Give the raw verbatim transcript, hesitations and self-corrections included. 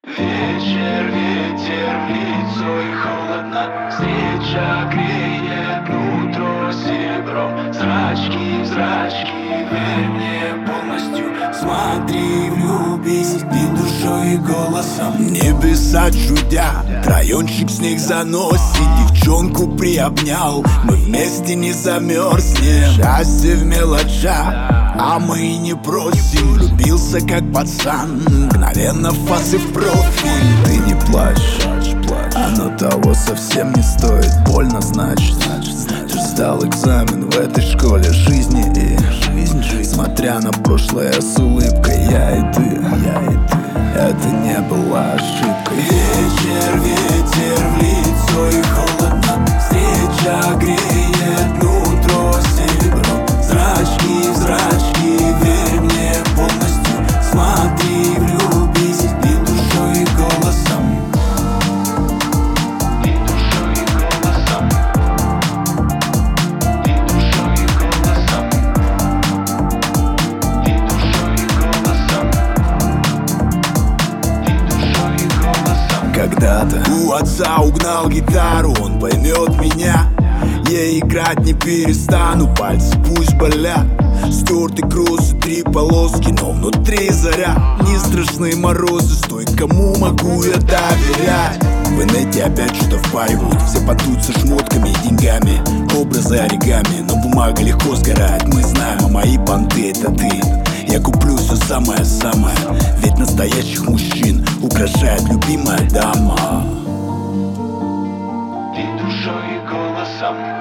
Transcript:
Вечер, ветер в лицо и холодно. Встреча греет нутро серебром. Зрачки, зрачки, верь мне полностью. Смотри, влюбись и душой, и голосом. Небеса чудят, райончик снег заносит. Девчонку приобнял, мы вместе не замерзнем. Счастье в мелочах, а мы и не просим. Влюбился как пацан, мгновенно фас и в профиль. Ты не плачь, оно того совсем не стоит. Больно значит, ты сдал экзамен в этой школе жизни. И жизнь, жизнь, смотря на прошлое с улыбкой, я и ты, я и ты, это не была ошибкой. Вечер, ветер в лицо и холодно. Встреча греет нутро серебром. Зрачки, зрачки, верь мне полностью. Смотри, влюбись и душой, и голосом. И душой, и голосом. И душой, и голосом. И душой, и голосом. И душой, и голосом. Когда-то у отца угнал гитару, он поймет меня. Я играть не перестану, пальцы пусть болят. Стертый кросс и три полоски, но внутри заря. Не страшны морозы, стой, кому могу я доверять. В инете опять что-то впаривают, все потутся шмотками и деньгами. Образы оригами, но бумага легко сгорает. Мы знаем, а мои понты это ты. Я куплю все самое-самое, ведь настоящих мужчин украшает любимая дама. И душой, и голосом.